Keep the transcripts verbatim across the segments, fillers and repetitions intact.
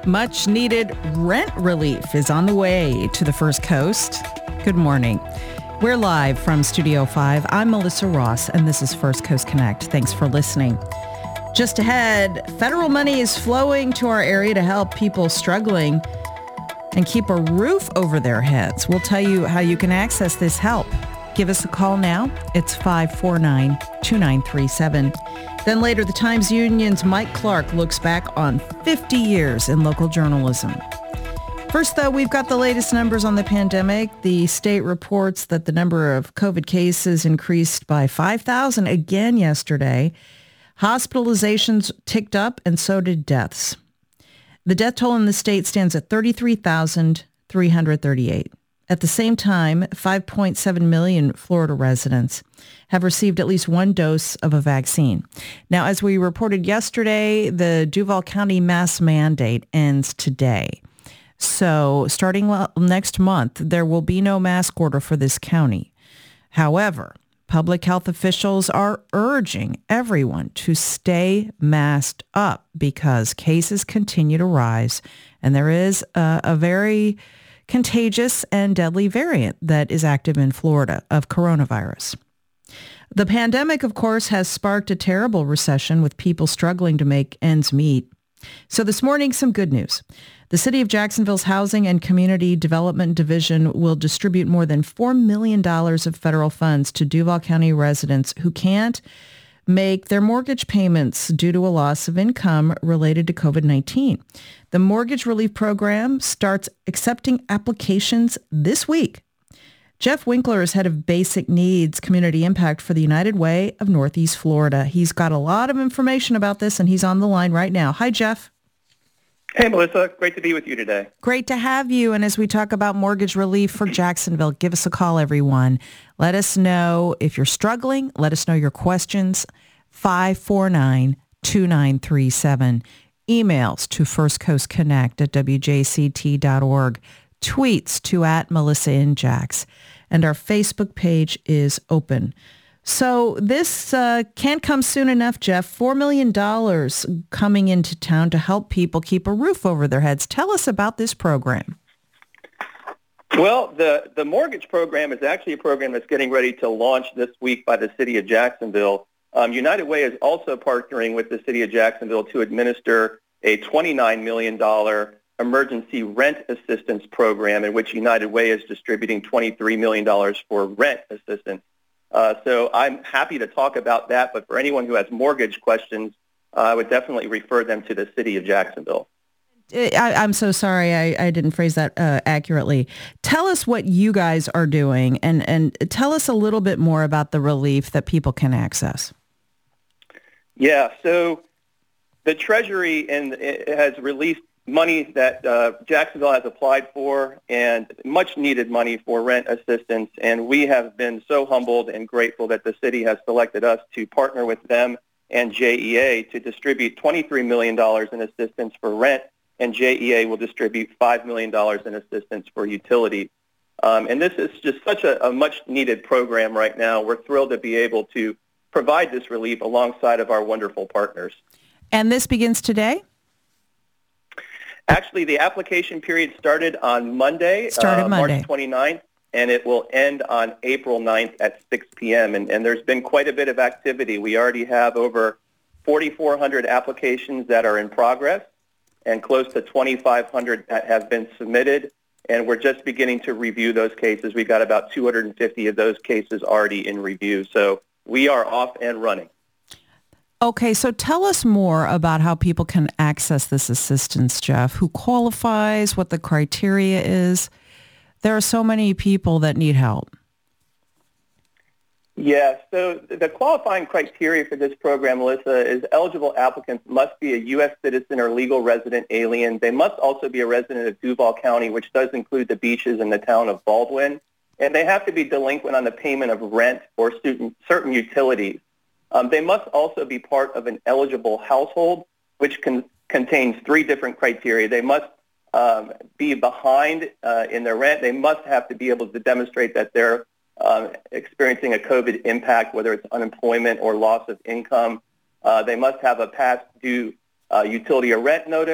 Much needed rent relief is on the way to the First Coast. Good morning. We're live from Studio five. I'm Melissa Ross, and this is First Coast Connect. Thanks for listening. Just ahead, federal money is flowing to our area to help people struggling and keep a roof over their heads. We'll tell you how you can access this help. Give us a call now. It's five four nine, two nine three seven. Then later, the Times Union's Mike Clark looks back on fifty years in local journalism. First, though, we've got the latest numbers on the pandemic. The state reports that the number of COVID cases increased by five thousand again yesterday. Hospitalizations ticked up, and so did deaths. The death toll in the state stands at thirty-three thousand three hundred thirty-eight. At the same time, five point seven million Florida residents have received at least one dose of a vaccine. Now, as we reported yesterday, the Duval County mask mandate ends today. So starting next month, there will be no mask order for this county. However, public health officials are urging everyone to stay masked up because cases continue to rise, and there is a, a very contagious and deadly variant that is active in Florida of coronavirus. The pandemic, of course, has sparked a terrible recession with people struggling to make ends meet. So this morning, some good news. The City of Jacksonville's Housing and Community Development Division will distribute more than four million dollars of federal funds to Duval County residents who can't make their mortgage payments due to a loss of income related to COVID nineteen. The Mortgage Relief Program starts accepting applications this week. Jeff Winkler is head of Basic Needs Community Impact for the United Way of Northeast Florida. He's got a lot of information about this, and he's on the line right now. Hi, Jeff. Hey, Melissa. Great to be with you today. Great to have you. And as we talk about mortgage relief for Jacksonville, give us a call, everyone. Let us know if you're struggling. Let us know your questions. five four nine, two nine three seven. Emails to first coast connect at w j c t dot org. Tweets to at Melissa in Jax. And our Facebook page is open. So this uh, can't come soon enough, Jeff. four million dollars coming into town to help people keep a roof over their heads. Tell us about this program. Well, the, the mortgage program is actually a program that's getting ready to launch this week by the City of Jacksonville. Um, United Way is also partnering with the City of Jacksonville to administer a twenty-nine million dollars emergency rent assistance program in which United Way is distributing twenty-three million dollars for rent assistance. Uh, so I'm happy to talk about that, but for anyone who has mortgage questions, uh, I would definitely refer them to the City of Jacksonville. I, I'm so sorry I, I didn't phrase that uh, accurately. Tell us what you guys are doing, and, and tell us a little bit more about the relief that people can access. Yeah, so the Treasury in, has released money that uh, Jacksonville has applied for, and much needed money for rent assistance. And we have been so humbled and grateful that the city has selected us to partner with them and J E A to distribute twenty-three million dollars in assistance for rent, and J E A will distribute five million dollars in assistance for utility. Um, and this is just such a, a much-needed program right now. We're thrilled to be able to provide this relief alongside of our wonderful partners. And this begins today? Actually, the application period started on Monday, started uh, Monday. March twenty-ninth, and it will end on April ninth at six p.m. And, and there's been quite a bit of activity. We already have over forty-four hundred applications that are in progress and close to twenty-five hundred that have been submitted. And we're just beginning to review those cases. We've got about two hundred fifty of those cases already in review. So we are off and running. Okay, so tell us more about how people can access this assistance, Jeff. Who qualifies, what the criteria is. There are so many people that need help. Yeah, so the qualifying criteria for this program, Melissa, is eligible applicants must be a U S citizen or legal resident alien. They must also be a resident of Duval County, which does include the beaches and the town of Baldwin. And they have to be delinquent on the payment of rent or certain, certain utilities. Um, they must also be part of an eligible household, which can, contains three different criteria. They must um, be behind uh, in their rent. They must have to be able to demonstrate that they're uh, experiencing a COVID impact, whether it's unemployment or loss of income. Uh, they must have a past due uh, utility or rent notice,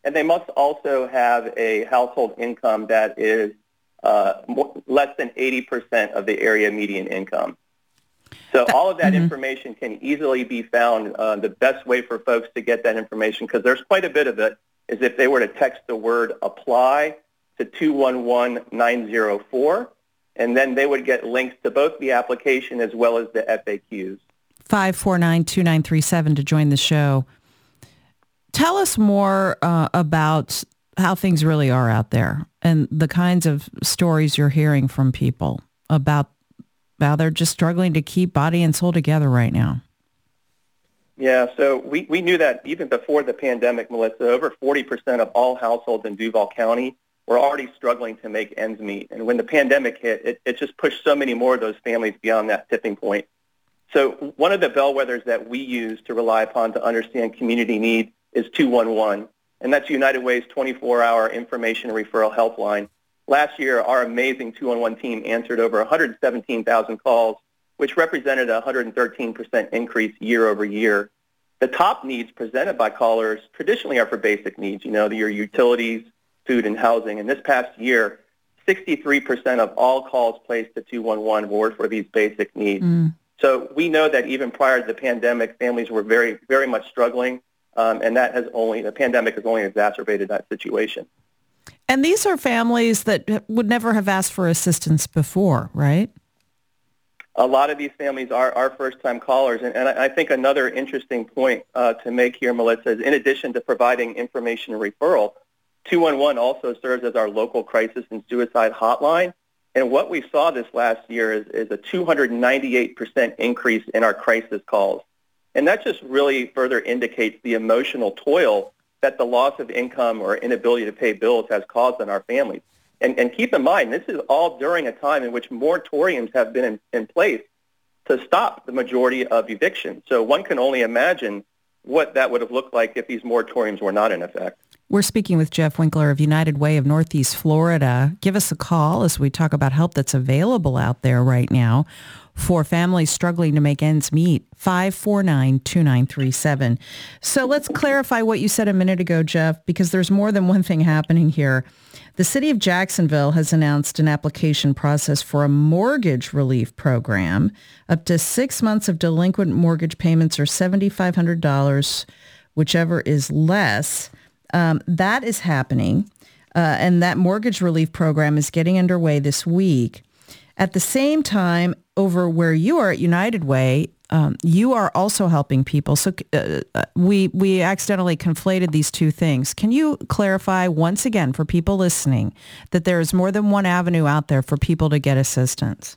and they must also have a household income that is uh, more, less than eighty percent of the area median income. So all of that mm-hmm. information can easily be found. Uh, the best way for folks to get that information, because there's quite a bit of it, is if they were to text the word apply to two one one nine zero four, and then they would get links to both the application as well as the F A Qs. five four nine, two nine three seven to join the show. Tell us more uh, about how things really are out there and the kinds of stories you're hearing from people about how they're just struggling to keep body and soul together right now. Yeah, so we, we knew that even before the pandemic, Melissa, over forty percent of all households in Duval County were already struggling to make ends meet. And when the pandemic hit, it, it just pushed so many more of those families beyond that tipping point. So one of the bellwethers that we use to rely upon to understand community need is two one one, and that's United Way's twenty-four hour information and referral helpline. Last year, our amazing two one one team answered over one hundred seventeen thousand calls, which represented a one hundred thirteen percent increase year over year. The top needs presented by callers traditionally are for basic needs, you know, your utilities, food, and housing. And this past year, sixty-three percent of all calls placed to two one one were for these basic needs. Mm. So we know that even prior to the pandemic, families were very, very much struggling, um, and that has only, the pandemic has only exacerbated that situation. And these are families that would never have asked for assistance before, right? A lot of these families are, are first-time callers, and, and I think another interesting point uh, to make here, Melissa, is in addition to providing information and referral, two one one also serves as our local crisis and suicide hotline. And what we saw this last year is, is a two hundred ninety-eight percent increase in our crisis calls. And that just really further indicates the emotional toll that the loss of income or inability to pay bills has caused on our families. And, and keep in mind, this is all during a time in which moratoriums have been in, in place to stop the majority of evictions. So one can only imagine what that would have looked like if these moratoriums were not in effect. We're speaking with Jeff Winkler of United Way of Northeast Florida. Give us a call as we talk about help that's available out there right now for families struggling to make ends meet. five four nine, two nine three seven. So let's clarify what you said a minute ago, Jeff, because there's more than one thing happening here. The city of Jacksonville has announced an application process for a mortgage relief program. Up to six months of delinquent mortgage payments or seven thousand five hundred dollars, whichever is less. Um, that is happening, uh, and that mortgage relief program is getting underway this week. At the same time, over where you are at United Way, um, you are also helping people. So uh, we we accidentally conflated these two things. Can you clarify once again for people listening that there is more than one avenue out there for people to get assistance?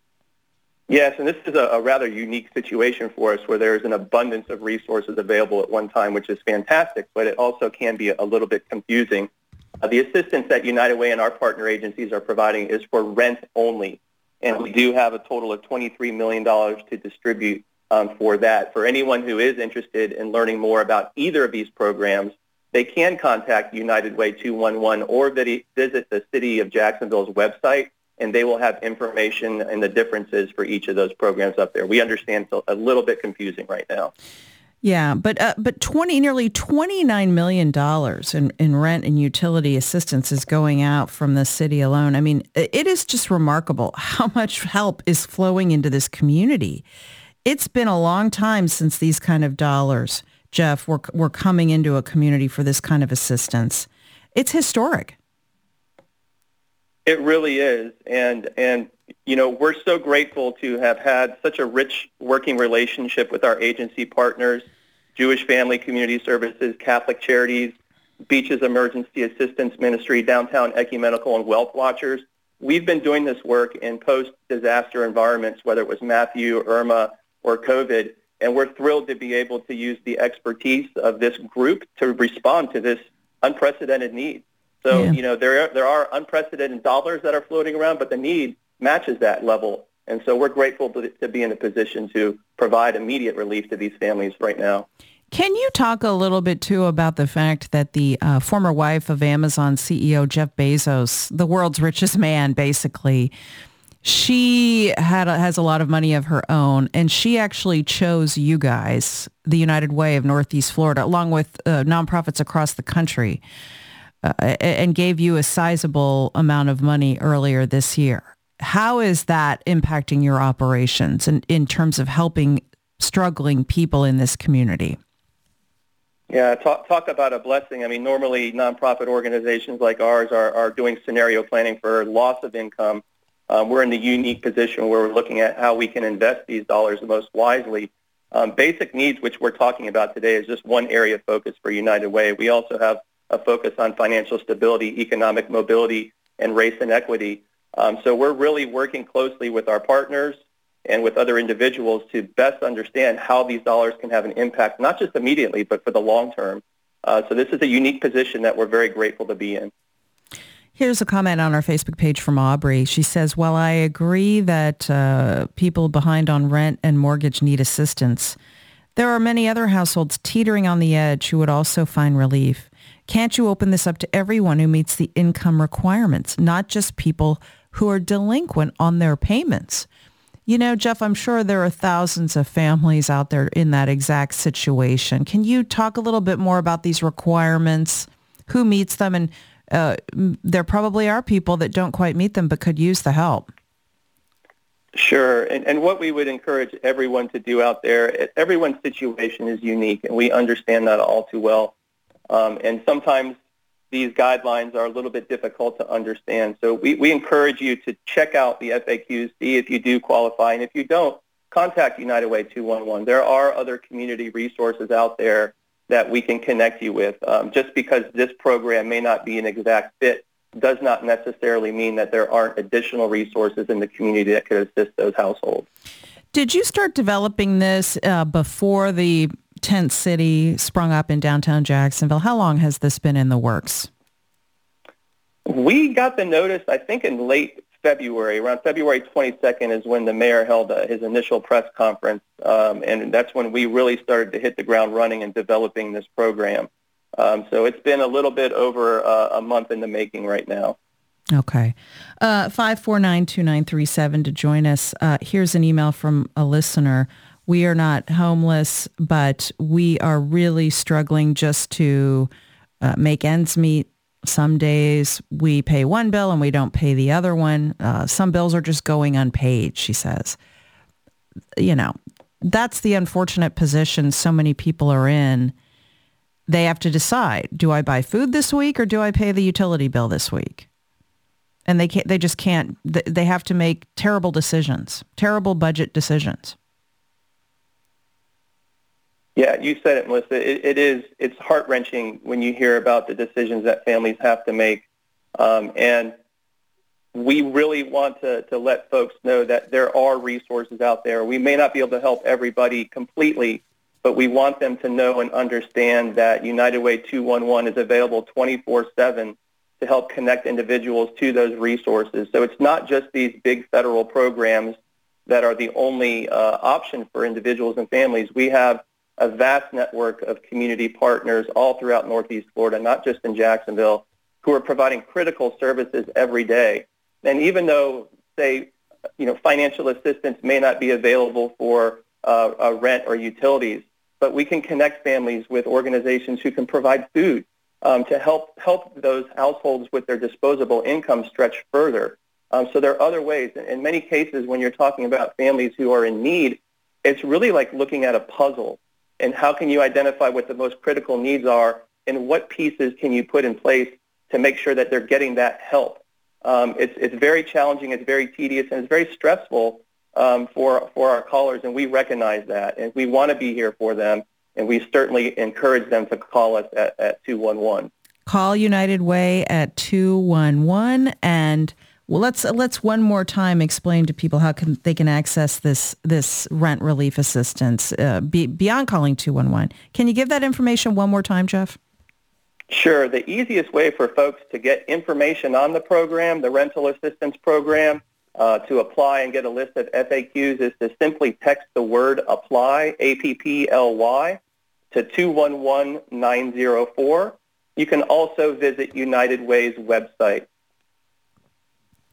Yes, and this is a, a rather unique situation for us where there is an abundance of resources available at one time, which is fantastic, but it also can be a little bit confusing. Uh, the assistance that United Way and our partner agencies are providing is for rent only, and we do have a total of twenty-three million dollars to distribute um, for that. For anyone who is interested in learning more about either of these programs, they can contact United Way two one one or visit the City of Jacksonville's website, and they will have information and the differences for each of those programs up there. We understand it's a little bit confusing right now. Yeah, but uh, but twenty nearly twenty-nine million dollars in, in rent and utility assistance is going out from the city alone. I mean, it is just remarkable how much help is flowing into this community. It's been a long time since these kind of dollars, Jeff, were, were coming into a community for this kind of assistance. It's historic. It really is. And, and you know, we're so grateful to have had such a rich working relationship with our agency partners, Jewish Family Community Services, Catholic Charities, Beaches Emergency Assistance Ministry, Downtown Ecumenical, and Wealth Watchers. We've been doing this work in post-disaster environments, whether it was Matthew, Irma, or COVID, and we're thrilled to be able to use the expertise of this group to respond to this unprecedented need. So, yeah. you know, there are, there are unprecedented dollars that are floating around, but the need matches that level. And so we're grateful to, to be in a position to provide immediate relief to these families right now. Can you talk a little bit, too, about the fact that the uh, former wife of Amazon C E O Jeff Bezos, the world's richest man, basically, She had a, has a lot of money of her own, and she actually chose you guys, the United Way of Northeast Florida, along with uh, nonprofits across the country, uh, and gave you a sizable amount of money earlier this year. How is that impacting your operations in, in terms of helping struggling people in this community? Yeah, talk, talk about a blessing. I mean, normally nonprofit organizations like ours are, are doing scenario planning for loss of income. Um, we're in the unique position where we're looking at how we can invest these dollars the most wisely. Um, basic needs, which we're talking about today, is just one area of focus for United Way. We also have a focus on financial stability, economic mobility, and race and equity. Um, so we're really working closely with our partners and with other individuals to best understand how these dollars can have an impact, not just immediately, but for the long term. Uh, so this is a unique position that we're very grateful to be in. Here's a comment on our Facebook page from Aubrey. She says, while I agree that uh, people behind on rent and mortgage need assistance, there are many other households teetering on the edge who would also find relief. Can't you open this up to everyone who meets the income requirements, not just people who are delinquent on their payments? You know, Jeff, I'm sure there are thousands of families out there in that exact situation. Can you talk a little bit more about these requirements, who meets them, and Uh, there probably are people that don't quite meet them but could use the help. Sure. And, and what we would encourage everyone to do out there, everyone's situation is unique, and we understand that all too well. Um, and sometimes these guidelines are a little bit difficult to understand. So we, we encourage you to check out the F A Qs, see if you do qualify. And if you don't, contact United Way two one one. There are other community resources out there that we can connect you with. Um, just because this program may not be an exact fit does not necessarily mean that there aren't additional resources in the community that could assist those households. Did you start developing this uh, before the tent city sprung up in downtown Jacksonville? How long has this been in the works? We got the notice, I think, in late February. Around February twenty-second is when the mayor held uh, his initial press conference, um, and that's when we really started to hit the ground running in developing this program. Um, so it's been a little bit over uh, a month in the making right now. Okay. Uh, five four nine, two nine three seven to join us. Uh, here's an email from a listener. We are not homeless, but we are really struggling just to uh, make ends meet. Some days we pay one bill and we don't pay the other one. Uh, some bills are just going unpaid, she says. You know, that's the unfortunate position so many people are in. They have to decide, do I buy food this week or do I pay the utility bill this week? And they can't, they just can't, they have to make terrible decisions, terrible budget decisions. Yeah, you said it, Melissa. It, it is, it's heart-wrenching when you hear about the decisions that families have to make. Um, and we really want to, to let folks know that there are resources out there. We may not be able to help everybody completely, but we want them to know and understand that United Way two one one is available twenty-four seven to help connect individuals to those resources. So it's not just these big federal programs that are the only uh, option for individuals and families. We have a vast network of community partners all throughout Northeast Florida, not just in Jacksonville, who are providing critical services every day. And even though, say, you know, financial assistance may not be available for uh, uh, rent or utilities, but we can connect families with organizations who can provide food um, to help help those households with their disposable income stretch further. Um, so there are other ways. In many cases, when you're talking about families who are in need, it's really like looking at a puzzle. And how can you identify what the most critical needs are, and what pieces can you put in place to make sure that they're getting that help? Um, it's it's very challenging, it's very tedious, and it's very stressful um, for for our callers, and we recognize that, and we want to be here for them, and we certainly encourage them to call us at, at two one one. Call United Way at two one one, and well, let's let's one more time explain to people how can they can access this this rent relief assistance uh, be, beyond calling two one one. Can you give that information one more time, Jeff? Sure. The easiest way for folks to get information on the program, the rental assistance program, uh, to apply and get a list of F A Qs is to simply text the word apply, A P P L Y, to two one one nine zero four. You can also visit United Way's website.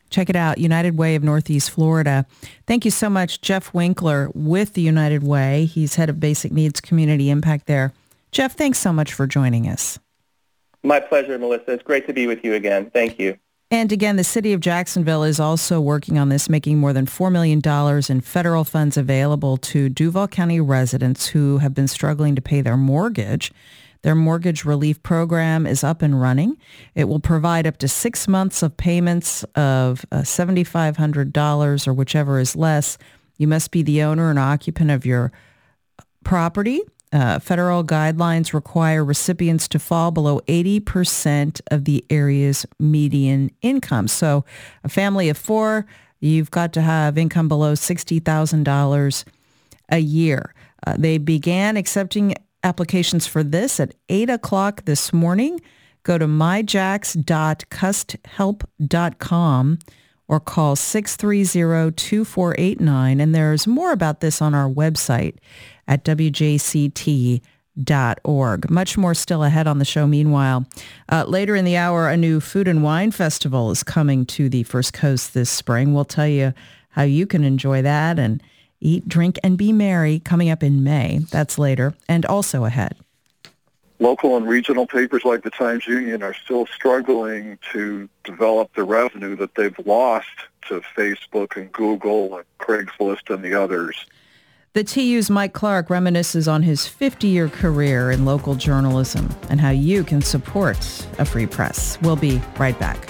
Check it out, United Way of Northeast Florida. Thank you so much, Jeff Winkler with the United Way. He's head of Basic Needs Community Impact there. Jeff, thanks so much for joining us. My pleasure, Melissa. It's great to be with you again. Thank you. And again, the city of Jacksonville is also working on this, making more than four million dollars in federal funds available to Duval County residents who have been struggling to pay their mortgage. Their mortgage relief program is up and running. It will provide up to six months of payments of uh, seven thousand five hundred dollars or whichever is less. You must be the owner and occupant of your property. Uh, federal guidelines require recipients to fall below eighty percent of the area's median income. So a family of four, you've got to have income below sixty thousand dollars a year. Uh, they began accepting applications for this at eight o'clock this morning. Go to my jax dot cust help dot com or call six three zero, two four eight nine. And there's more about this on our website at w j c t dot org. Much more still ahead on the show. Meanwhile, uh, later in the hour, a new food and wine festival is coming to the First Coast this spring. We'll tell you how you can enjoy that and eat, drink, and be merry coming up in May. That's later and also ahead. Local and regional papers like the Times-Union are still struggling to develop the revenue that they've lost to Facebook and Google and Craigslist and the others. The T U's Mike Clark reminisces on his fifty-year career in local journalism and how you can support a free press. We'll be right back.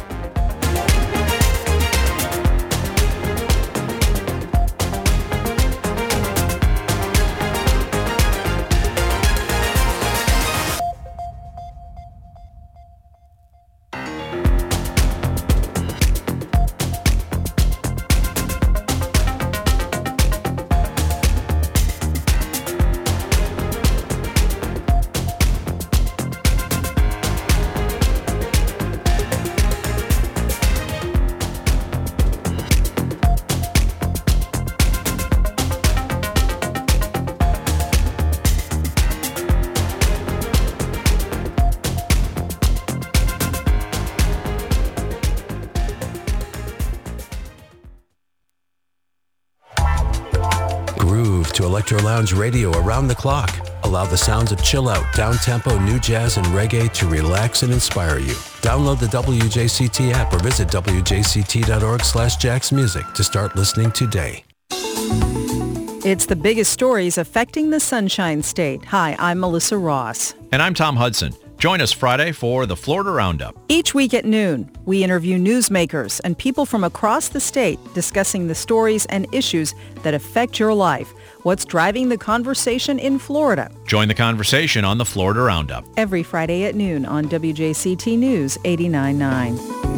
To Electro Lounge Radio around the clock. Allow the sounds of chill out, down-tempo, new jazz, and reggae to relax and inspire you. Download the W J C T app or visit w j c t dot org slash jax music to start listening today. It's the biggest stories affecting the Sunshine State. Hi, I'm Melissa Ross. And I'm Tom Hudson. Join us Friday for the Florida Roundup. Each week at noon, we interview newsmakers and people from across the state discussing the stories and issues that affect your life. What's driving the conversation in Florida? Join the conversation on the Florida Roundup. Every Friday at noon on W J C T News eighty-nine point nine.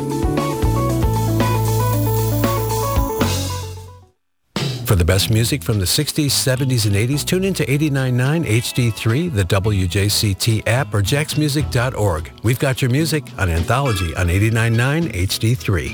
For the best music from the sixties, seventies, and eighties, tune into eighty-nine point nine H D three, the W J C T app, or jax music dot org. We've got your music on Anthology on eighty-nine point nine H D three.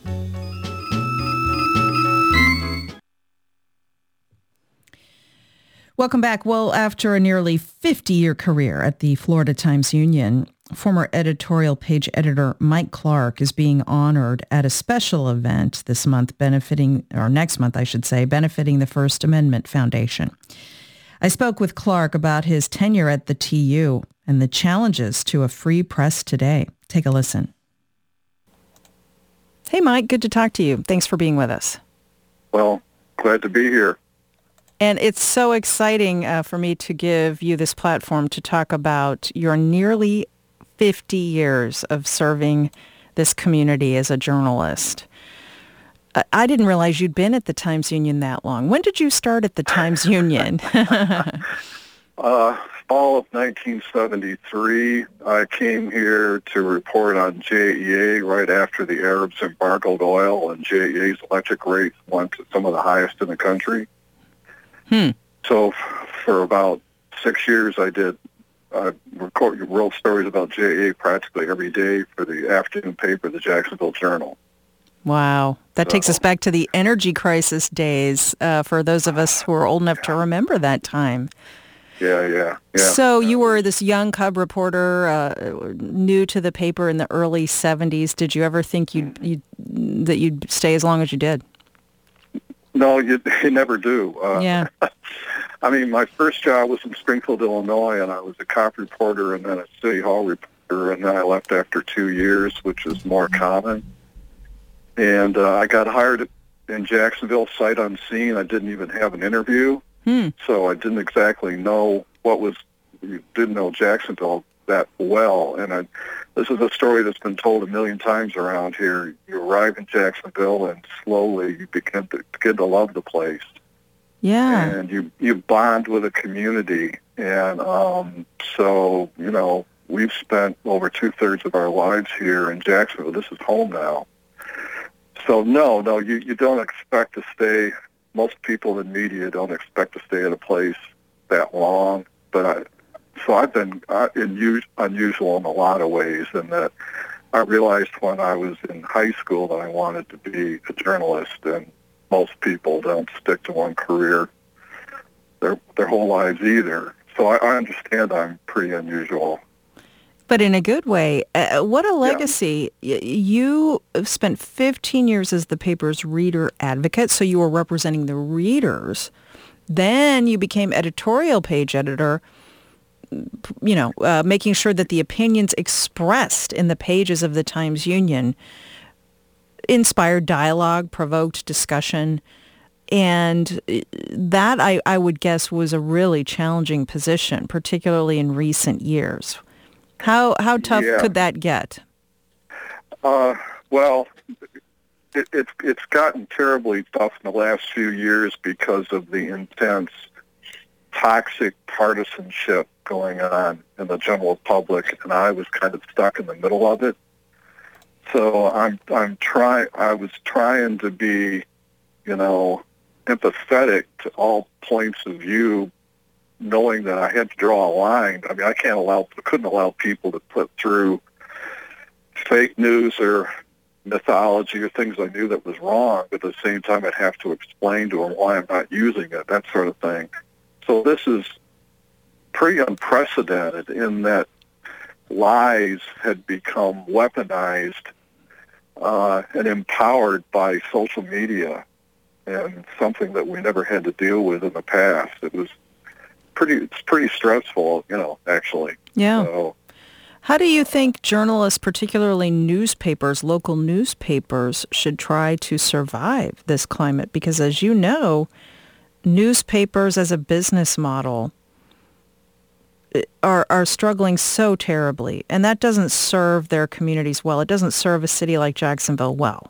Welcome back. Well, after a nearly fifty-year career at the Florida Times-Union, former editorial page editor Mike Clark is being honored at a special event this month benefiting, or next month, I should say, benefiting the First Amendment Foundation. I spoke with Clark about his tenure at the T U and the challenges to a free press today. Take a listen. Hey, Mike, good to talk to you. Thanks for being with us. Well, glad to be here. And it's so exciting uh, for me to give you this platform to talk about your nearly fifty years of serving this community as a journalist. Uh, I didn't realize you'd been at the Times-Union that long. When did you start at the Times-Union? uh, fall of nineteen seventy-three, I came here to report on J E A right after the Arabs embargoed oil, and J E A's electric rates went to some of the highest in the country. Hmm. So f- for about six years, I did uh, record, wrote stories about J E A practically every day for the afternoon paper, the Jacksonville Journal. Wow. That So- takes us back to the energy crisis days uh, for those of us who are old enough to remember that time. Yeah, yeah, yeah. So you were this young cub reporter, uh, new to the paper in the early seventies. Did you ever think you'd, you'd that you'd stay as long as you did? No, you, you never do. Uh, Yeah. I mean, my first job was in Springfield, Illinois, and I was a cop reporter and then a city hall reporter, and then I left after two years, which is more common. And uh, I got hired in Jacksonville sight unseen. I didn't even have an interview, Hmm. so I didn't exactly know what was, didn't know Jacksonville that well. And I, this is a story that's been told a million times around here. You arrive in Jacksonville, and slowly you begin to begin to love the place. Yeah. And you, you bond with a community. And um, so, you know, we've spent over two-thirds of our lives here in Jacksonville. This is home now. So, no, no, you, you don't expect to stay. Most people in media don't expect to stay at a place that long. But I, so I've been uh, in, unusual in a lot of ways, in that I realized when I was in high school that I wanted to be a journalist, and most people don't stick to one career their their whole lives either. So I, I understand I'm pretty unusual. But in a good way. Uh, what a legacy. Yeah. You spent fifteen years as the paper's reader advocate, so you were representing the readers. Then you became editorial page editor, you know, uh, making sure that the opinions expressed in the pages of the Times-Union inspired dialogue, provoked discussion, and that, I, I would guess, was a really challenging position, particularly in recent years. How how tough yeah. could that get? Uh, well, it, it's it's gotten terribly tough in the last few years because of the intense, toxic partisanship going on in the general public, and I was kind of stuck in the middle of it. So I'm I'm trying. I was trying to be, you know, empathetic to all points of view, knowing that I had to draw a line. I mean, I can't allow, couldn't allow people to put through fake news or mythology or things I knew that was wrong, but at the same time I'd have to explain to them why I'm not using it, that sort of thing. So this is pretty unprecedented in that lies had become weaponized uh, and empowered by social media, and something that we never had to deal with in the past. It was pretty, it's pretty stressful, you know, actually. Yeah. So, How do you think journalists, particularly newspapers, local newspapers, should try to survive this climate? Because as you know, newspapers as a business model are are struggling so terribly, and that doesn't serve their communities well. It doesn't serve a city like Jacksonville well.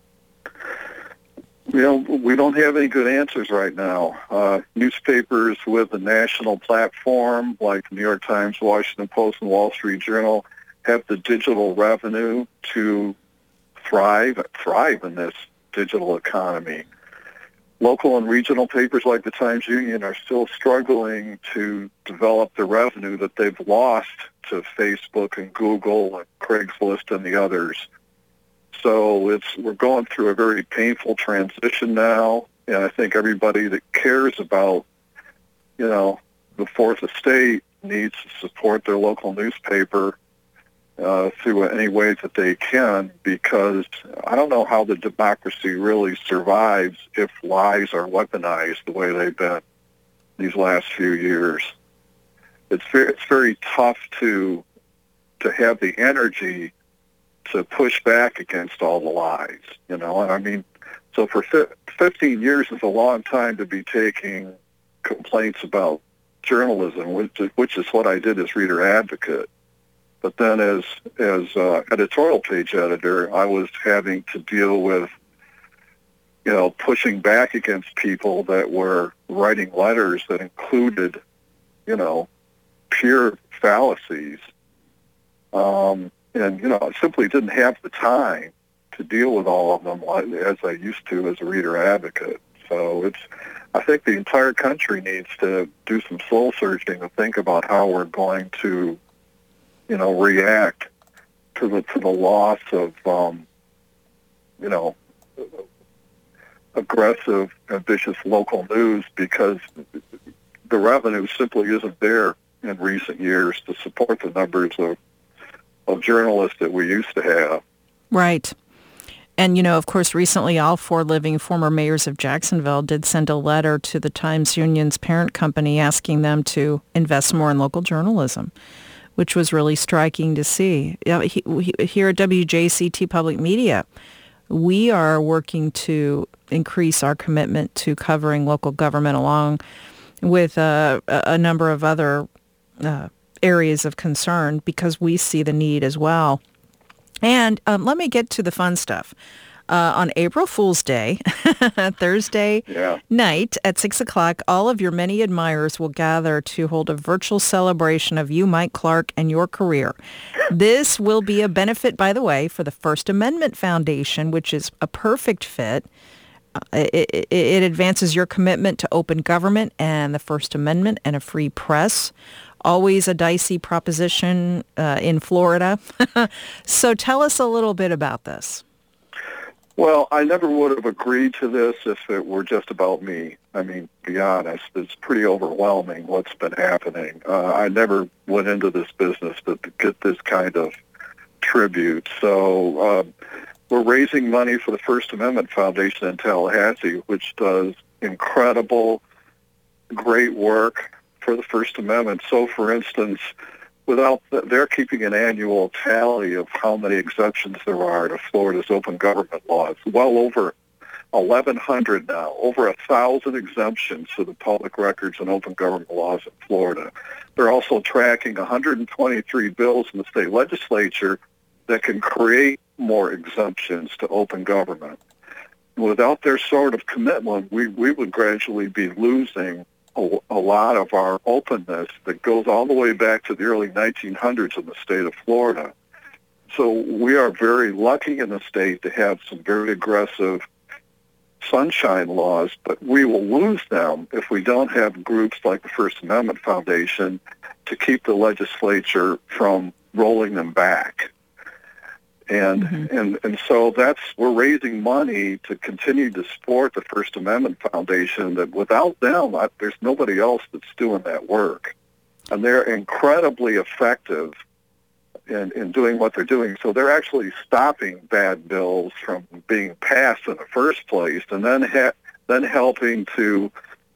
You know, we don't have any good answers right now. Uh, newspapers with a national platform like the New York Times, Washington Post, and Wall Street Journal have the digital revenue to thrive, thrive in this digital economy. Local and regional papers like the Times-Union are still struggling to develop the revenue that they've lost to Facebook and Google and Craigslist and the others. So it's we're going through a very painful transition now, and I think everybody that cares about, you know, the Fourth Estate needs to support their local newspaper uh, through any way that they can, because I don't know how the democracy really survives if lies are weaponized the way they've been these last few years. It's very, it's very tough to to have the energy to push back against all the lies, you know. And I mean, so for fifteen years is a long time to be taking complaints about journalism, which is, which is what I did as reader advocate. But then as as uh, editorial page editor, I was having to deal with, you know, pushing back against people that were writing letters that included, you know, pure fallacies. Um, and, you know, I simply didn't have the time to deal with all of them as I used to as a reader advocate. So it's, I think the entire country needs to do some soul searching and think about how we're going to, you know, react to the to the loss of, um, you know, aggressive, ambitious local news, because the revenue simply isn't there in recent years to support the numbers of, of journalists that we used to have. Right. And, you know, of course, recently all four living former mayors of Jacksonville did send a letter to the Times-Union's parent company asking them to invest more in local journalism, which was really striking to see. You know, he, he, here at W J C T Public Media, we are working to increase our commitment to covering local government along with uh, a, a number of other uh, areas of concern because we see the need as well. And um, let me get to the fun stuff. Uh, on April Fool's Day, Thursday yeah. night at six o'clock, all of your many admirers will gather to hold a virtual celebration of you, Mike Clark, and your career. This will be a benefit, by the way, for the First Amendment Foundation, which is a perfect fit. Uh, it, it, it advances your commitment to open government and the First Amendment and a free press. Always a dicey proposition uh, in Florida. So tell us a little bit about this. Well, I never would have agreed to this if it were just about me. I mean, to be honest, it's pretty overwhelming what's been happening. Uh, I never went into this business to, to get this kind of tribute. So uh, we're raising money for the First Amendment Foundation in Tallahassee, which does incredible, great work for the First Amendment. So, for instance, without they're keeping an annual tally of how many exemptions there are to Florida's open government laws. Well over eleven hundred now, over a thousand exemptions to the public records and open government laws in Florida. They're also tracking one hundred twenty-three bills in the state legislature that can create more exemptions to open government. Without their sort of commitment, we, we would gradually be losing a, a lot of our openness that goes all the way back to the early nineteen hundreds in the state of Florida. So we are very lucky in the state to have some very aggressive sunshine laws, but we will lose them if we don't have groups like the First Amendment Foundation to keep the legislature from rolling them back. And, mm-hmm. and and so that's we're raising money to continue to support the First Amendment Foundation. That without them, I, there's nobody else that's doing that work, and they're incredibly effective in, in doing what they're doing. So they're actually stopping bad bills from being passed in the first place, and then ha- then helping to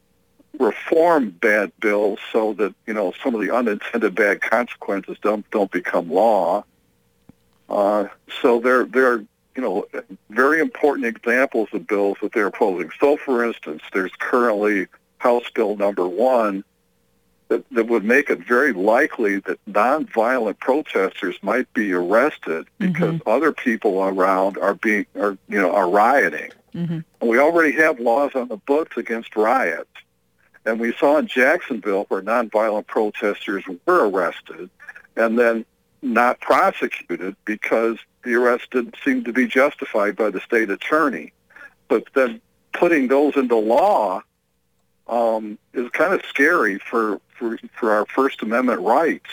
reform bad bills so that you know some of the unintended bad consequences don't don't become law. Uh, so they're, they're, you know, very important examples of bills that they're opposing. So, for instance, there's currently House Bill number one that, that would make it very likely that nonviolent protesters might be arrested because mm-hmm. other people around are being, are, you know, are rioting. Mm-hmm. And we already have laws on the books against riots. And we saw in Jacksonville where nonviolent protesters were arrested and then not prosecuted because the arrest didn't seem to be justified by the state attorney. But then putting those into law um, is kind of scary for, for, for our First Amendment rights.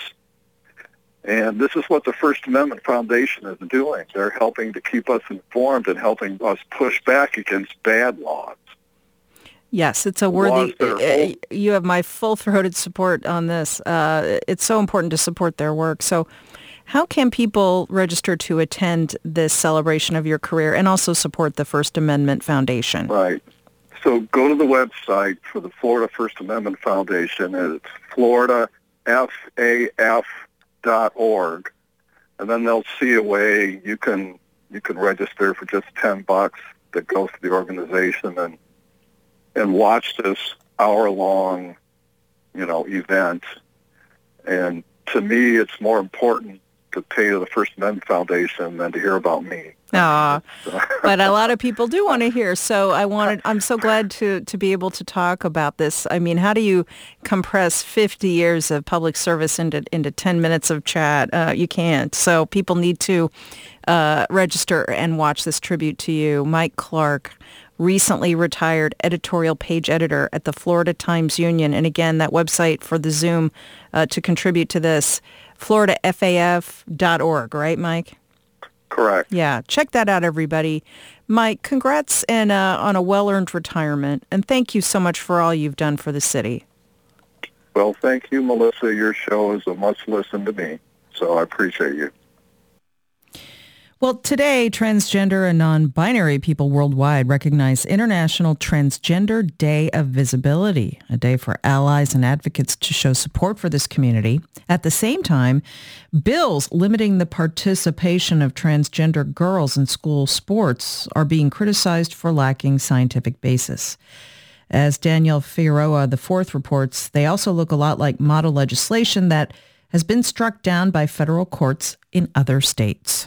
And this is what the First Amendment Foundation is doing. They're helping to keep us informed and helping us push back against bad laws. Yes, it's a worthy, uh, you have my full-throated support on this. Uh, it's so important to support their work. So how can people register to attend this celebration of your career and also support the First Amendment Foundation? Right. So go to the website for the Florida First Amendment Foundation. It's florida f a f dot org. And then they'll see a way you can you can register for just ten bucks that goes to the organization and and watch this hour-long, you know, event. And to me, it's more important to pay to the First Amendment Foundation than to hear about me. Ah, but a lot of people do want to hear. So I wanted, I'm so glad to, to be able to talk about this. I mean, how do you compress fifty years of public service into into ten minutes of chat? Uh, you can't. So people need to uh, register and watch this tribute to you. Mike Clark, recently retired editorial page editor at the Florida Times-Union. And again, that website for the Zoom uh, to contribute to this, florida f a f dot org, right, Mike? Correct. Yeah, check that out, everybody. Mike, congrats and, uh, on a well-earned retirement, and thank you so much for all you've done for the city. Well, thank you, Melissa. Your show is a must listen to me, so I appreciate you. Well, today, transgender and non-binary people worldwide recognize International Transgender Day of Visibility, a day for allies and advocates to show support for this community. At the same time, bills limiting the participation of transgender girls in school sports are being criticized for lacking scientific basis. As Daniel Figueroa the fourth reports, they also look a lot like model legislation that has been struck down by federal courts in other states.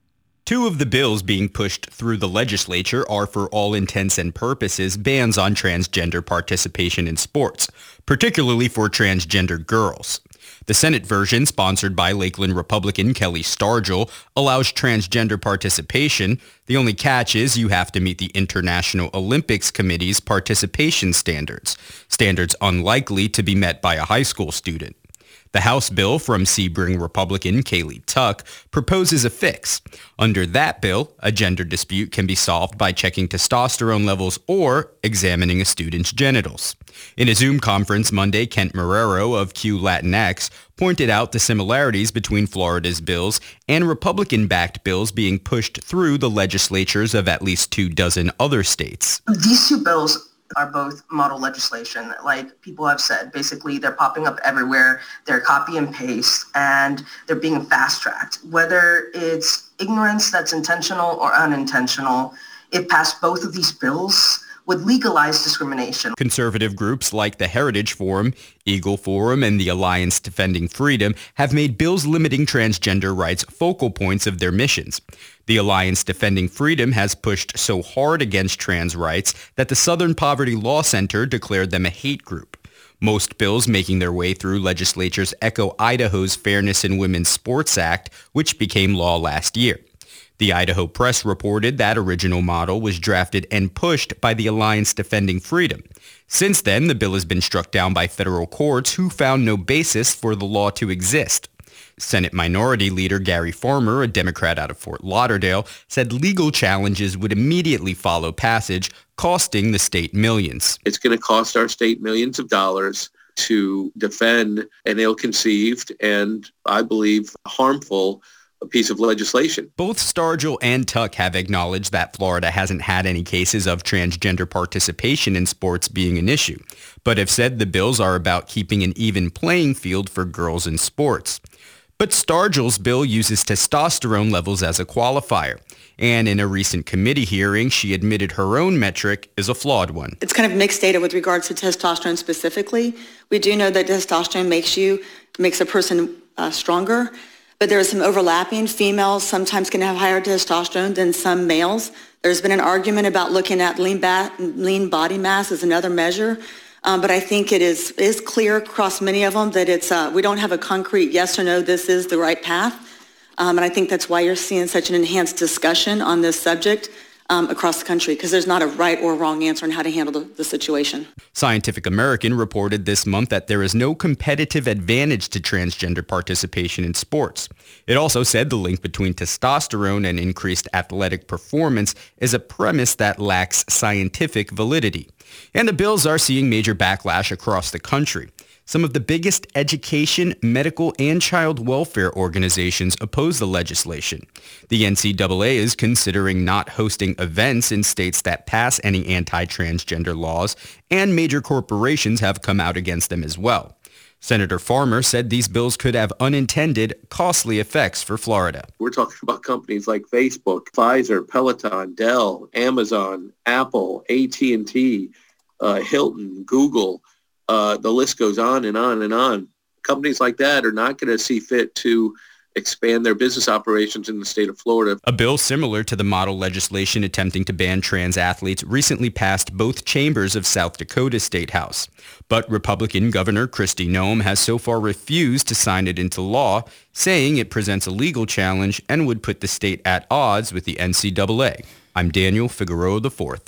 Two of the bills being pushed through the legislature are, for all intents and purposes, bans on transgender participation in sports, particularly for transgender girls. The Senate version, sponsored by Lakeland Republican Kelly Stargel, allows transgender participation. The only catch is you have to meet the International Olympics Committee's participation standards, standards unlikely to be met by a high school student. The House bill from Sebring Republican Kaylee Tuck proposes a fix. Under that bill, a gender dispute can be solved by checking testosterone levels or examining a student's genitals. In a Zoom conference Monday, Kent Marrero of Q Latinx pointed out the similarities between Florida's bills and Republican-backed bills being pushed through the legislatures of at least two dozen other states. These two bills are both model legislation. Like people have said, basically they're popping up everywhere, they're copy and paste, and they're being fast-tracked. Whether it's ignorance that's intentional or unintentional, it passed both of these bills would legalize discrimination. Conservative groups like the Heritage Forum, Eagle Forum, and the Alliance Defending Freedom have made bills limiting transgender rights focal points of their missions. The Alliance Defending Freedom has pushed so hard against trans rights that the Southern Poverty Law Center declared them a hate group. Most bills making their way through legislatures echo Idaho's Fairness in Women's Sports Act, which became law last year. The Idaho Press reported that original model was drafted and pushed by the Alliance Defending Freedom. Since then, the bill has been struck down by federal courts who found no basis for the law to exist. Senate Minority Leader Gary Farmer, a Democrat out of Fort Lauderdale, said legal challenges would immediately follow passage, costing the state millions. It's going to cost our state millions of dollars to defend an ill-conceived and, I believe, harmful a piece of legislation. Both Stargel and Tuck have acknowledged that Florida hasn't had any cases of transgender participation in sports being an issue, but have said the bills are about keeping an even playing field for girls in sports. But Stargel's bill uses testosterone levels as a qualifier, and in a recent committee hearing, she admitted her own metric is a flawed one. It's kind of mixed data with regards to testosterone specifically. We do know that testosterone makes you, makes a person uh, stronger, but there is some overlapping. Females sometimes can have higher testosterone than some males. There's been an argument about looking at lean, ba- lean body mass as another measure, um, but I think it is is clear across many of them that it's uh, we don't have a concrete yes or no, this is the right path, um, and I think that's why you're seeing such an enhanced discussion on this subject um, across the country, because there's not a right or wrong answer on how to handle the, the situation. Scientific American reported this month that there is no competitive advantage to transgender participation in sports. It also said the link between testosterone and increased athletic performance is a premise that lacks scientific validity. And the bills are seeing major backlash across the country. Some of the biggest education, medical, and child welfare organizations oppose the legislation. The N C double A is considering not hosting events in states that pass any anti-transgender laws, and major corporations have come out against them as well. Senator Farmer said these bills could have unintended, costly effects for Florida. We're talking about companies like Facebook, Pfizer, Peloton, Dell, Amazon, Apple, A T and T, uh, Hilton, Google. Uh, the list goes on and on and on. Companies like that are not going to see fit to expand their business operations in the state of Florida. A bill similar to the model legislation attempting to ban trans athletes recently passed both chambers of South Dakota's State House. But Republican Governor Kristi Noem has so far refused to sign it into law, saying it presents a legal challenge and would put the state at odds with the N C double A. I'm Daniel Figueroa the fourth.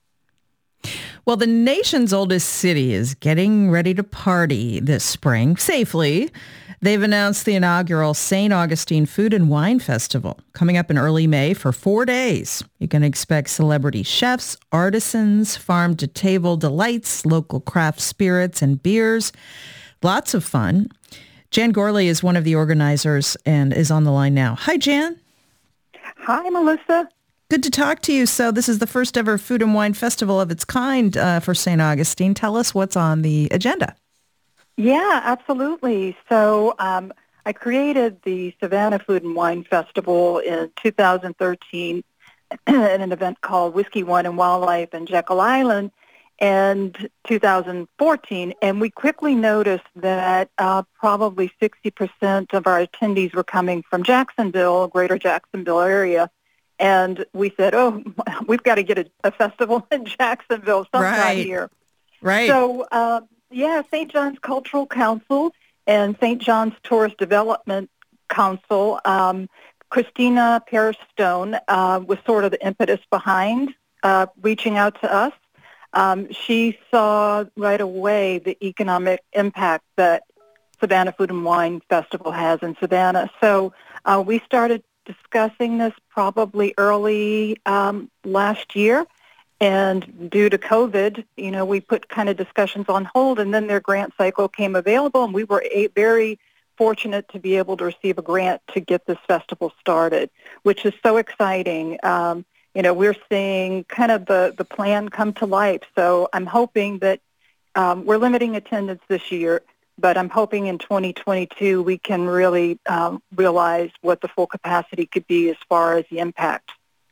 Well, the nation's oldest city is getting ready to party this spring safely. They've announced the inaugural Saint Augustine Food and Wine Festival coming up in early May for four days. You can expect celebrity chefs, artisans, farm-to-table delights, local craft spirits and beers. lots of fun. Jan Gourley is one of the organizers and is on the line now. Hi, Jan. Hi, Melissa. Good to talk to you. So this is the first ever Food and Wine Festival of its kind uh, for Saint Augustine. Tell us what's on the agenda. Yeah, absolutely. So um, I created the Savannah Food and Wine Festival in two thousand thirteen at an event called Whiskey, Wine, and Wildlife in Jekyll Island, and two thousand fourteen, and we quickly noticed that uh, probably sixty percent of our attendees were coming from Jacksonville, greater Jacksonville area, and we said, oh, we've got to get a, a festival in Jacksonville sometime right. here. Right. So, uh, yeah, Saint John's Cultural Council and Saint John's Tourist Development Council, um, Christina Parris-Stone uh, was sort of the impetus behind uh, reaching out to us. Um, she saw right away the economic impact that Savannah Food and Wine Festival has in Savannah. So uh, we started discussing this probably early um, last year. And due to COVID, you know, we put kind of discussions on hold, and then their grant cycle came available, and we were a, very fortunate to be able to receive a grant to get this festival started, which is so exciting. Um, You know, we're seeing kind of the, the plan come to life. So I'm hoping that um, we're limiting attendance this year, but I'm hoping in twenty twenty-two we can really um, realize what the full capacity could be as far as the impact.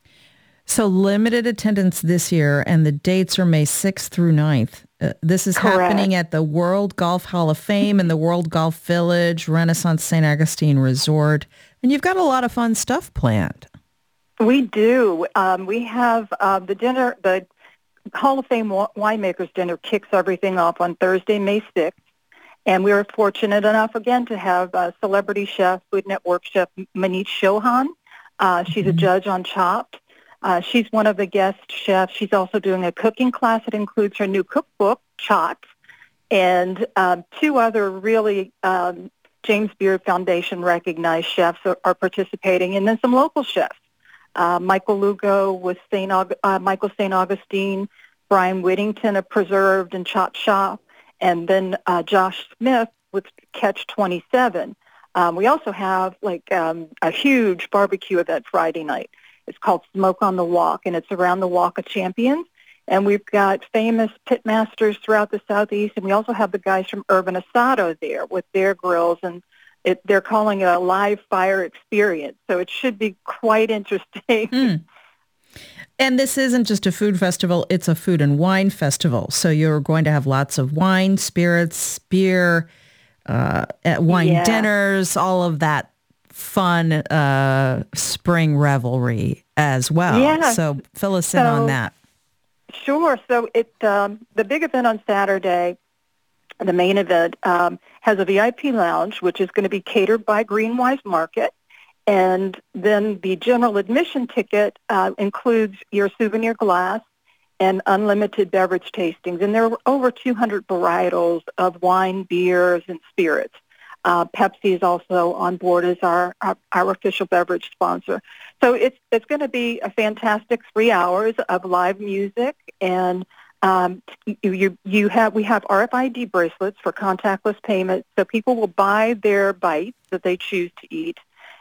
So limited attendance this year, and the dates are May sixth through ninth. Uh, this is Correct. happening at the World Golf Hall of Fame and the World Golf Village, Renaissance Saint Augustine Resort. And you've got a lot of fun stuff planned. We do. Um, we have uh, the dinner, the Hall of Fame Winemakers Dinner kicks everything off on Thursday, May sixth. And we were fortunate enough, again, to have uh, celebrity chef, Food Network chef Manish Chauhan. Uh, she's mm-hmm. a judge on Chopped. Uh, she's one of the guest chefs. She's also doing a cooking class that includes her new cookbook, Chopped. And um, two other really um, James Beard Foundation recognized chefs are, are participating, and then some local chefs. Uh, Michael Lugo with Saint Aug- uh, Michael Saint Augustine, Brian Whittington of Preserved and Chop Shop, and then uh, Josh Smith with Catch twenty-seven. Um, we also have like um, a huge barbecue event Friday night. It's called Smoke on the Walk, and it's around the Walk of Champions. And we've got famous pit masters throughout the Southeast, and we also have the guys from Urban Asado there with their grills, and It, they're calling it a live fire experience, so it should be quite interesting. Mm. And this isn't just a food festival, it's a food and wine festival. So you're going to have lots of wine, spirits, beer, uh, wine yeah. dinners, all of that fun uh, spring revelry as well. Yeah. So fill us in so, on that. Sure. So it um, the big event on Saturday, the main event, um, has a V I P lounge, which is going to be catered by Greenwise Market. And then the general admission ticket uh, includes your souvenir glass and unlimited beverage tastings. And there are over two hundred varietals of wine, beers, and spirits. Uh, Pepsi is also on board as our, our, our official beverage sponsor. So it's it's going to be a fantastic three hours of live music, and um, you, you you have we have R F I D bracelets for contactless payment, so people will buy their bites that they choose to eat,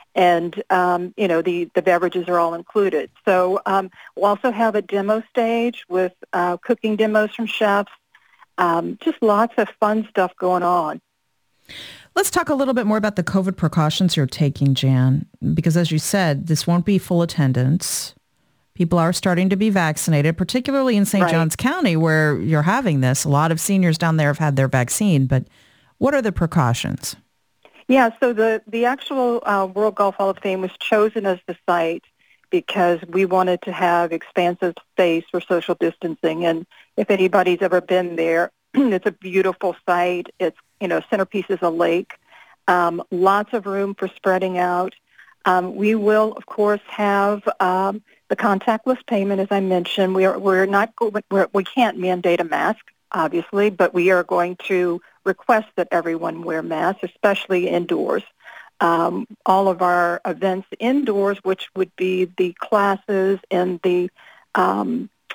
and um, you know the, the beverages are all included. So um, we'll also have a demo stage with uh, cooking demos from chefs. Um, just lots of fun stuff going on. Let's talk a little bit more about the COVID precautions you're taking, Jan, because as you said, this won't be full attendance. People are starting to be vaccinated, particularly in Saint Right. Johns County where you're having this. A lot of seniors down there have had their vaccine, but what are the precautions? Yeah, so the, the actual uh, World Golf Hall of Fame was chosen as the site because we wanted to have expansive space for social distancing. And if anybody's ever been there, it's a beautiful site. It's, you know, centerpiece is a lake. Um, lots of room for spreading out. Um, we will, of course, have um, the contactless payment, as I mentioned. We are we're not we're, we can't mandate a mask, obviously, but we are going to request that everyone wear masks, especially indoors. Um, all of our events indoors, which would be the classes and the um,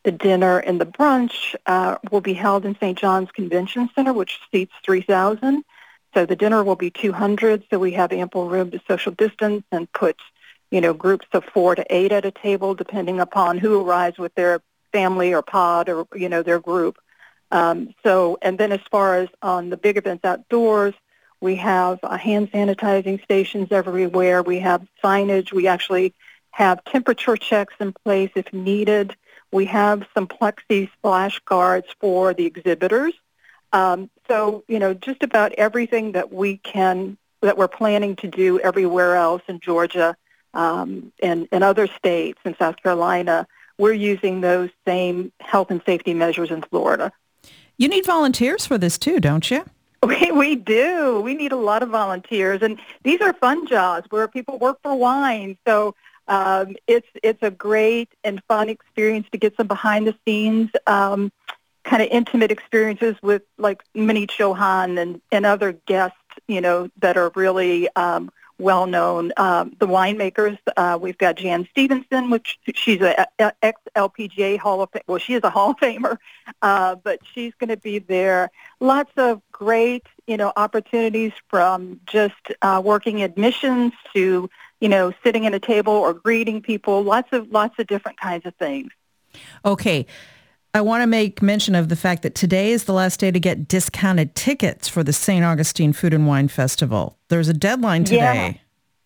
The dinner and the brunch uh, will be held in Saint John's Convention Center, which seats three thousand. So the dinner will be two hundred, so we have ample room to social distance and put, you know, groups of four to eight at a table, depending upon who arrives with their family or pod or, you know, their group. Um, so, and then as far as on the big events outdoors, we have uh, hand sanitizing stations everywhere. We have signage. We actually have temperature checks in place if needed. We have some plexi splash guards for the exhibitors. Um, so, you know, just about everything that we can, that we're planning to do everywhere else in Georgia um, and, and other states in South Carolina, we're using those same health and safety measures in Florida. You need volunteers for this too, don't you? We, we do. We need a lot of volunteers. And these are fun jobs where people work for wine. So um, it's it's a great and fun experience to get some behind-the-scenes um, kind of intimate experiences with, like, Manish Chauhan and, and other guests, you know, that are really um, well-known. Um, the winemakers, uh, we've got Jan Stevenson, which she's a, a ex-L P G A Hall of Fame. Well, she is a Hall of Famer, uh, but she's going to be there. Lots of great, you know, opportunities from just uh, working admissions to, you know, sitting at a table or greeting people. Lots of lots of different kinds of things. Okay. I want to make mention of the fact that today is the last day to get discounted tickets for the Saint Augustine Food and Wine Festival. There's a deadline today.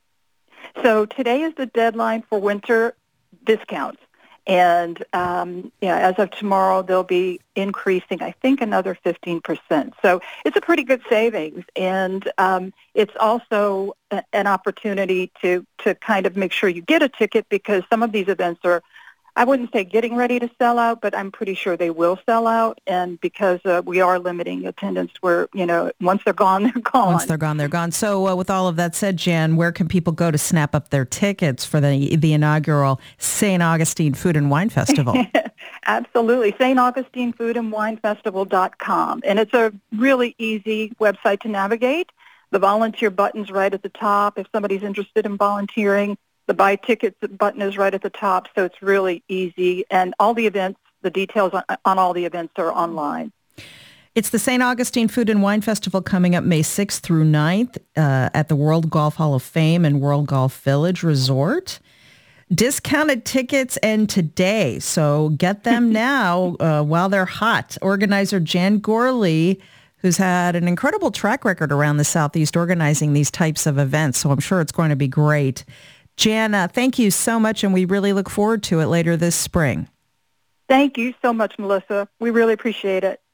Yeah. So today is the deadline for winter discounts. And um, yeah, as of tomorrow, they'll be increasing, I think, another fifteen percent. So it's a pretty good savings. And um, it's also a, an opportunity to, to kind of make sure you get a ticket, because some of these events are, I wouldn't say getting ready to sell out, but I'm pretty sure they will sell out. And because uh, we are limiting attendance, where, you know, once they're gone, they're gone. Once they're gone, they're gone. So uh, with all of that said, Jan, where can people go to snap up their tickets for the the inaugural Saint Augustine Food and Wine Festival? Absolutely. Saint Augustine Food and Wine Festival dot com. And it's a really easy website to navigate. The volunteer button's right at the top if somebody's interested in volunteering. The buy tickets button is right at the top, so it's really easy. And all the events, the details on, on all the events are online. It's the Saint Augustine Food and Wine Festival coming up May sixth through ninth uh, at the World Golf Hall of Fame and World Golf Village Resort. Discounted tickets end today, so get them now uh, while they're hot. Organizer Jan Gorley, who's had an incredible track record around the Southeast organizing these types of events, so I'm sure it's going to be great. Jan, uh, thank you so much, and we really look forward to it later this spring. Thank you so much, Melissa. We really appreciate it.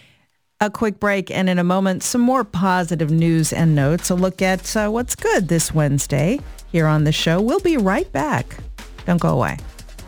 A quick break, and in a moment, some more positive news and notes. A look at uh, what's good this Wednesday here on the show. We'll be right back. Don't go away.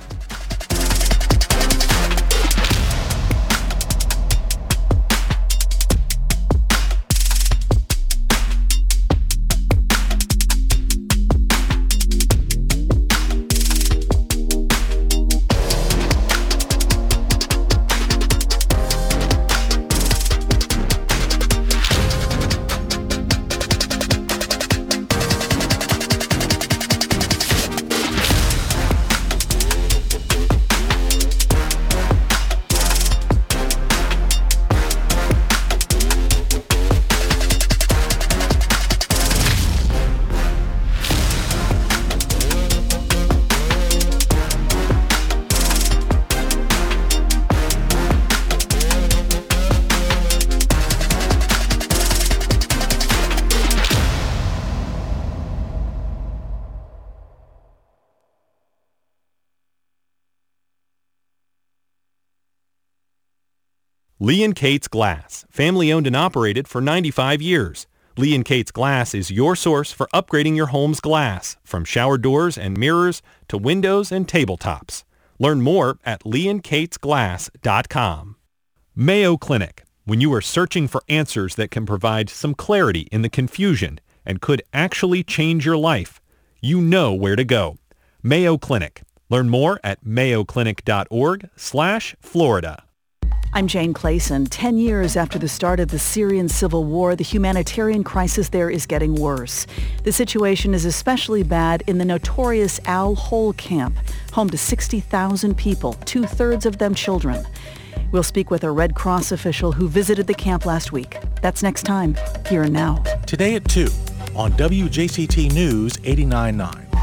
Lee and Kate's Glass, family owned and operated for ninety-five years. Lee and Kate's Glass is your source for upgrading your home's glass, from shower doors and mirrors to windows and tabletops. Learn more at lee and kates glass dot com. Mayo Clinic. When you are searching for answers that can provide some clarity in the confusion and could actually change your life, you know where to go. Mayo Clinic. Learn more at mayo clinic dot org slash Florida. I'm Jane Clayson. Ten years after the start of the Syrian civil war, the humanitarian crisis there is getting worse. The situation is especially bad in the notorious Al Hol camp, home to sixty thousand people, two-thirds of them children. We'll speak with a Red Cross official who visited the camp last week. That's next time, Here and Now. Today at two on W J C T News eighty-nine point nine.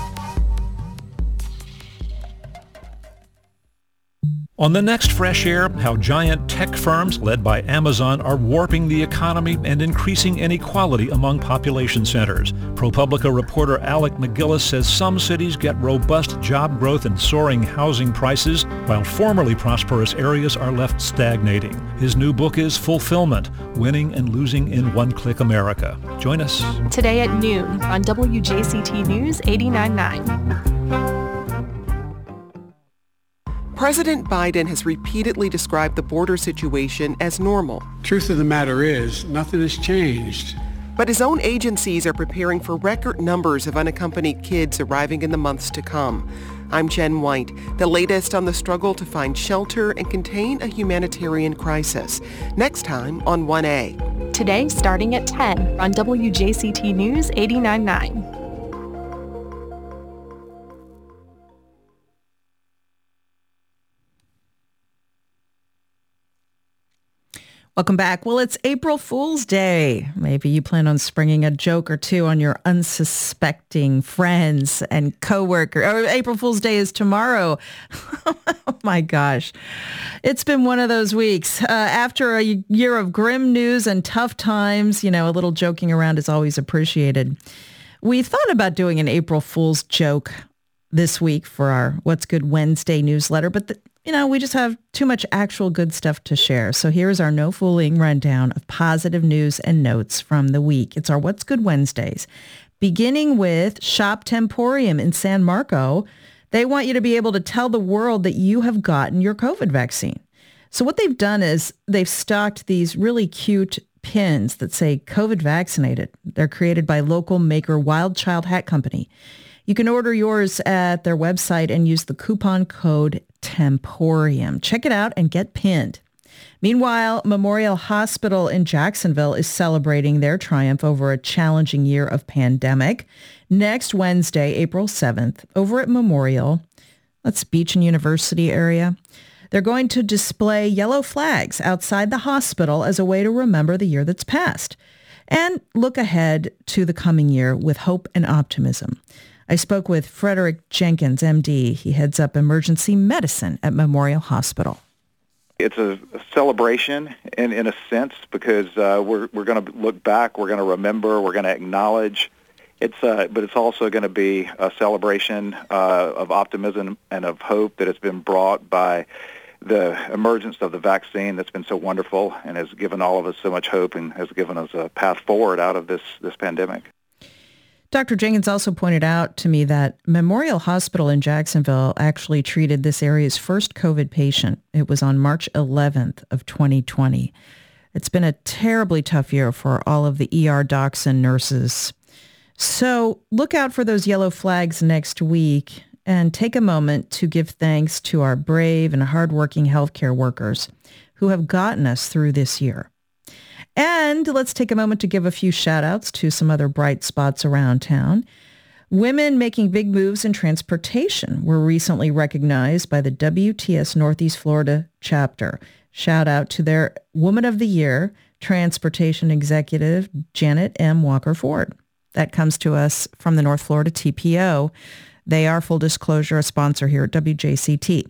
On the next Fresh Air, how giant tech firms led by Amazon are warping the economy and increasing inequality among population centers. ProPublica reporter Alec McGillis says some cities get robust job growth and soaring housing prices, while formerly prosperous areas are left stagnating. His new book is Fulfillment, Winning and Losing in One-Click America. Join us today at noon on W J C T News eighty-nine point nine. President Biden has repeatedly described the border situation as normal. Truth of the matter is, nothing has changed. But his own agencies are preparing for record numbers of unaccompanied kids arriving in the months to come. I'm Jen White, the latest on the struggle to find shelter and contain a humanitarian crisis. Next time on one A. Today, starting at ten on W J C T News eighty-nine point nine. Welcome back. Well, it's April Fool's Day. Maybe you plan on springing a joke or two on your unsuspecting friends and coworkers. Oh, April Fool's Day is tomorrow. Oh my gosh. It's been one of those weeks. Uh, after a year of grim news and tough times, you know, a little joking around is always appreciated. We thought about doing an April Fool's joke this week for our What's Good Wednesday newsletter, but the, you know, we just have too much actual good stuff to share. So here's our no fooling rundown of positive news and notes from the week. It's our What's Good Wednesdays, beginning with Shop Temporium in San Marco. They want you to be able to tell the world that you have gotten your COVID vaccine. So what they've done is they've stocked these really cute pins that say COVID vaccinated. They're created by local maker Wild Child Hat Company. You can order yours at their website and use the coupon code Temporium. Check it out and get pinned. Meanwhile, Memorial Hospital in Jacksonville is celebrating their triumph over a challenging year of pandemic. Next Wednesday, April seventh, over at Memorial, that's Beach and University area, they're going to display yellow flags outside the hospital as a way to remember the year that's passed and look ahead to the coming year with hope and optimism. I spoke with Frederick Jenkins, M D. He heads up emergency medicine at Memorial Hospital. It's a, a celebration in, in a sense because uh, we're we're going to look back, we're going to remember, we're going to acknowledge. It's uh, but it's also going to be a celebration uh, of optimism and of hope that has been brought by the emergence of the vaccine that's been so wonderful and has given all of us so much hope and has given us a path forward out of this this pandemic. Doctor Jenkins also pointed out to me that Memorial Hospital in Jacksonville actually treated this area's first COVID patient. It was on March eleventh of twenty twenty. It's been a terribly tough year for all of the E R docs and nurses. So look out for those yellow flags next week and take a moment to give thanks to our brave and hardworking healthcare workers who have gotten us through this year. And let's take a moment to give a few shout outs to some other bright spots around town. Women making big moves in transportation were recently recognized by the W T S Northeast Florida chapter. Shout out to their Woman of the Year, Transportation Executive Janet M. Walker Ford. That comes to us from the North Florida T P O. They are, full disclosure, a sponsor here at W J C T.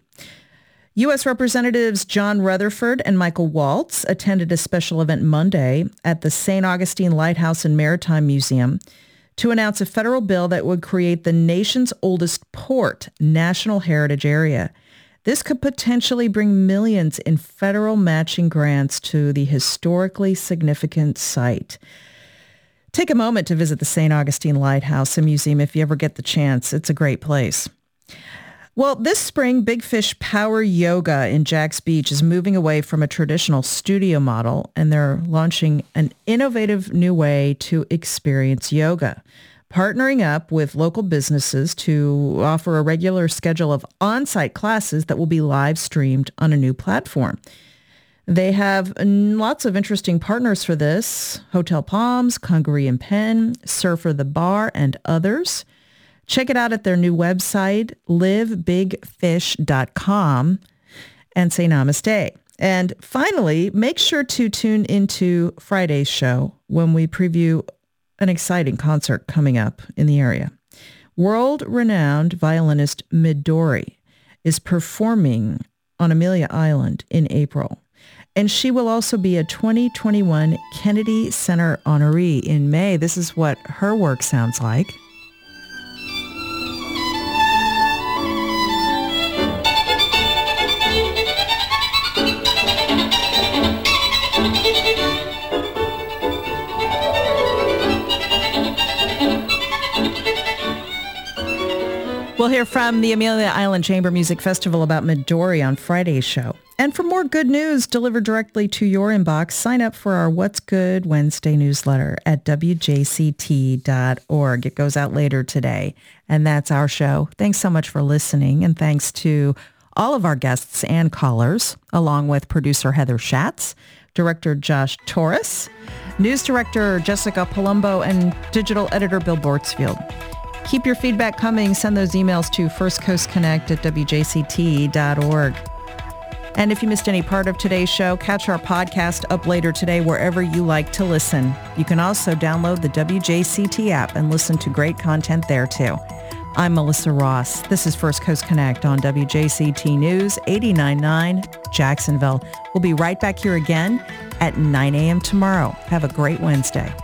U S Representatives John Rutherford and Michael Waltz attended a special event Monday at the Saint Augustine Lighthouse and Maritime Museum to announce a federal bill that would create the nation's oldest port national heritage area. This could potentially bring millions in federal matching grants to the historically significant site. Take a moment to visit the Saint Augustine Lighthouse and Museum if you ever get the chance. It's a great place. Well, this spring, Big Fish Power Yoga in Jax Beach is moving away from a traditional studio model, and they're launching an innovative new way to experience yoga, partnering up with local businesses to offer a regular schedule of on-site classes that will be live streamed on a new platform. They have lots of interesting partners for this. Hotel Palms, Congaree and Penn, Surfer the Bar, and others. Check it out at their new website, live big fish dot com, and say namaste. And finally, make sure to tune into Friday's show when we preview an exciting concert coming up in the area. World-renowned violinist Midori is performing on Amelia Island in April. And she will also be a twenty twenty-one Kennedy Center honoree in May. This is what her work sounds like. We'll hear from the Amelia Island Chamber Music Festival about Midori on Friday's show. And for more good news delivered directly to your inbox, sign up for our What's Good Wednesday newsletter at W J C T dot org. It goes out later today. And that's our show. Thanks so much for listening. And thanks to all of our guests and callers, along with producer Heather Schatz, director Josh Torres, news director Jessica Palumbo, and digital editor Bill Bortsfield. Keep your feedback coming. Send those emails to First Coast Connect at W J C T dot org. And if you missed any part of today's show, catch our podcast up later today wherever you like to listen. You can also download the W J C T app and listen to great content there too. I'm Melissa Ross. This is First Coast Connect on W J C T News eighty-nine point nine Jacksonville. We'll be right back here again at nine a.m. tomorrow. Have a great Wednesday.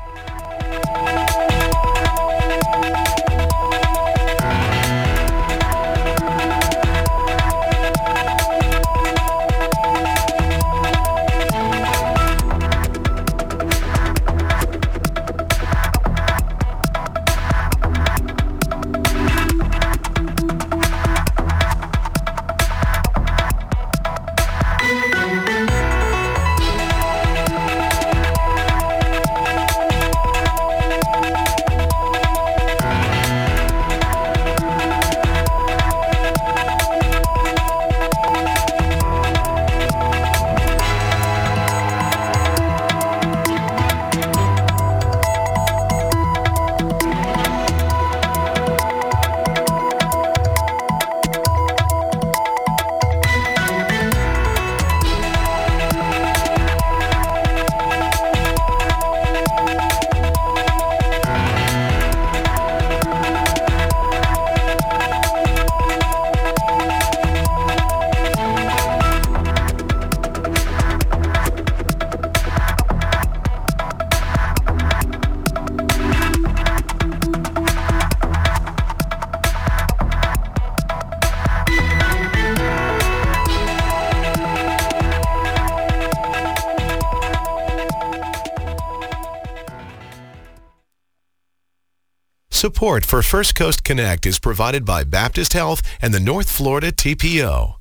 Support for First Coast Connect is provided by Baptist Health and the North Florida T P O.